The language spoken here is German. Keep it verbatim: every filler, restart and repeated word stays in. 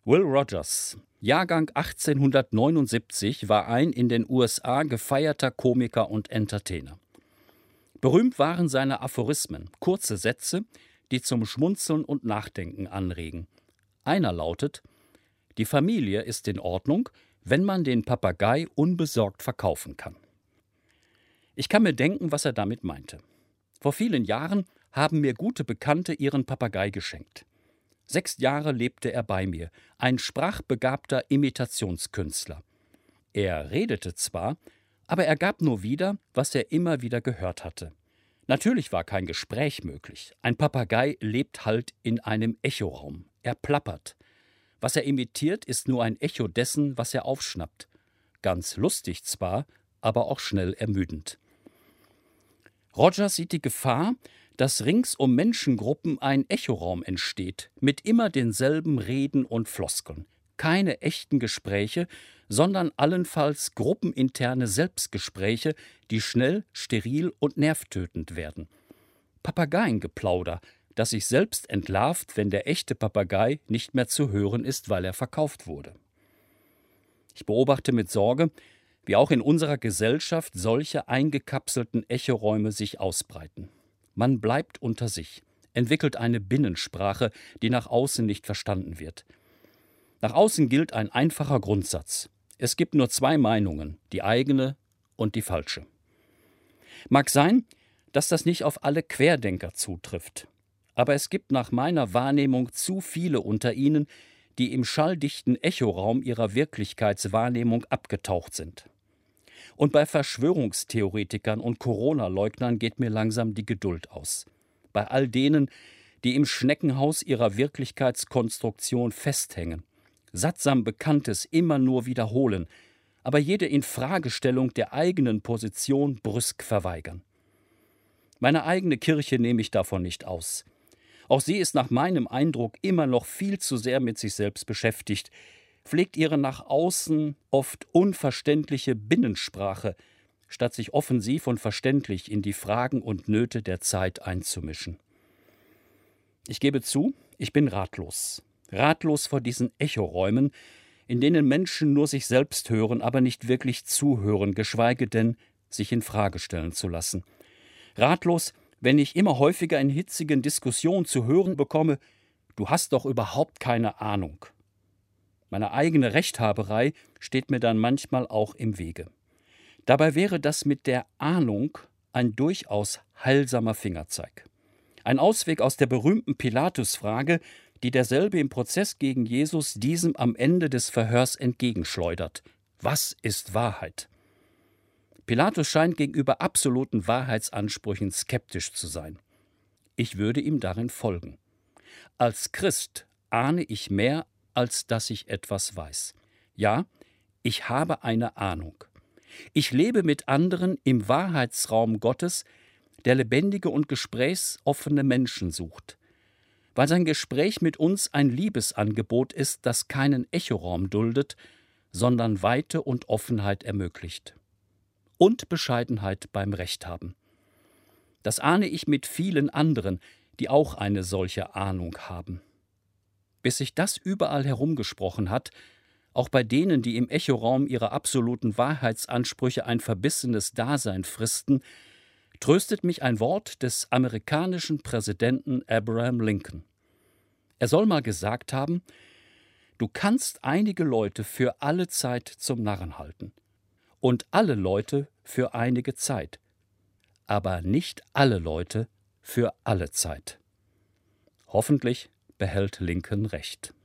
Will Rogers, Jahrgang achtzehnhundertneunundsiebzig, war ein in den U S A gefeierter Komiker und Entertainer. Berühmt waren seine Aphorismen, kurze Sätze, die zum Schmunzeln und Nachdenken anregen. Einer lautet: Die Familie ist in Ordnung, wenn man den Papagei unbesorgt verkaufen kann. Ich kann mir denken, was er damit meinte. Vor vielen Jahren haben mir gute Bekannte ihren Papagei geschenkt. Sechs Jahre lebte er bei mir, ein sprachbegabter Imitationskünstler. Er redete zwar, aber er gab nur wieder, was er immer wieder gehört hatte. Natürlich war kein Gespräch möglich. Ein Papagei lebt halt in einem Echoraum. Er plappert. Was er imitiert, ist nur ein Echo dessen, was er aufschnappt. Ganz lustig zwar, aber auch schnell ermüdend. Rogers sieht die Gefahr, dass rings um Menschengruppen ein Echoraum entsteht, mit immer denselben Reden und Floskeln. Keine echten Gespräche, sondern allenfalls gruppeninterne Selbstgespräche, die schnell, steril und nervtötend werden. Papageiengeplauder, das sich selbst entlarvt, wenn der echte Papagei nicht mehr zu hören ist, weil er verkauft wurde. Ich beobachte mit Sorge, wie auch in unserer Gesellschaft solche eingekapselten Echoräume sich ausbreiten. Man bleibt unter sich, entwickelt eine Binnensprache, die nach außen nicht verstanden wird. Nach außen gilt ein einfacher Grundsatz: Es gibt nur zwei Meinungen, die eigene und die falsche. Mag sein, dass das nicht auf alle Querdenker zutrifft, aber es gibt nach meiner Wahrnehmung zu viele unter ihnen, die im schalldichten Echoraum ihrer Wirklichkeitswahrnehmung abgetaucht sind. Und bei Verschwörungstheoretikern und Corona-Leugnern geht mir langsam die Geduld aus. Bei all denen, die im Schneckenhaus ihrer Wirklichkeitskonstruktion festhängen, sattsam Bekanntes immer nur wiederholen, aber jede Infragestellung der eigenen Position brüsk verweigern. Meine eigene Kirche nehme ich davon nicht aus. Auch sie ist nach meinem Eindruck immer noch viel zu sehr mit sich selbst beschäftigt, pflegt ihre nach außen oft unverständliche Binnensprache, statt sich offensiv und verständlich in die Fragen und Nöte der Zeit einzumischen. Ich gebe zu, ich bin ratlos. Ratlos vor diesen Echoräumen, in denen Menschen nur sich selbst hören, aber nicht wirklich zuhören, geschweige denn sich in Frage stellen zu lassen. Ratlos, wenn ich immer häufiger in hitzigen Diskussionen zu hören bekomme: Du hast doch überhaupt keine Ahnung. Meine eigene Rechthaberei steht mir dann manchmal auch im Wege. Dabei wäre das mit der Ahnung ein durchaus heilsamer Fingerzeig. Ein Ausweg aus der berühmten Pilatus-Frage, die derselbe im Prozess gegen Jesus diesem am Ende des Verhörs entgegenschleudert: Was ist Wahrheit? Pilatus scheint gegenüber absoluten Wahrheitsansprüchen skeptisch zu sein. Ich würde ihm darin folgen. Als Christ ahne ich mehr, als dass ich etwas weiß. Ja, ich habe eine Ahnung. Ich lebe mit anderen im Wahrheitsraum Gottes, der lebendige und gesprächsoffene Menschen sucht. Weil sein Gespräch mit uns ein Liebesangebot ist, das keinen Echoraum duldet, sondern Weite und Offenheit ermöglicht. Und Bescheidenheit beim Recht haben. Das ahne ich mit vielen anderen, die auch eine solche Ahnung haben. Bis sich das überall herumgesprochen hat, auch bei denen, die im Echoraum ihrer absoluten Wahrheitsansprüche ein verbissenes Dasein fristen, tröstet mich ein Wort des amerikanischen Präsidenten Abraham Lincoln. Er soll mal gesagt haben: Du kannst einige Leute für alle Zeit zum Narren halten und alle Leute für einige Zeit, aber nicht alle Leute für alle Zeit. Hoffentlich behält Lincoln recht.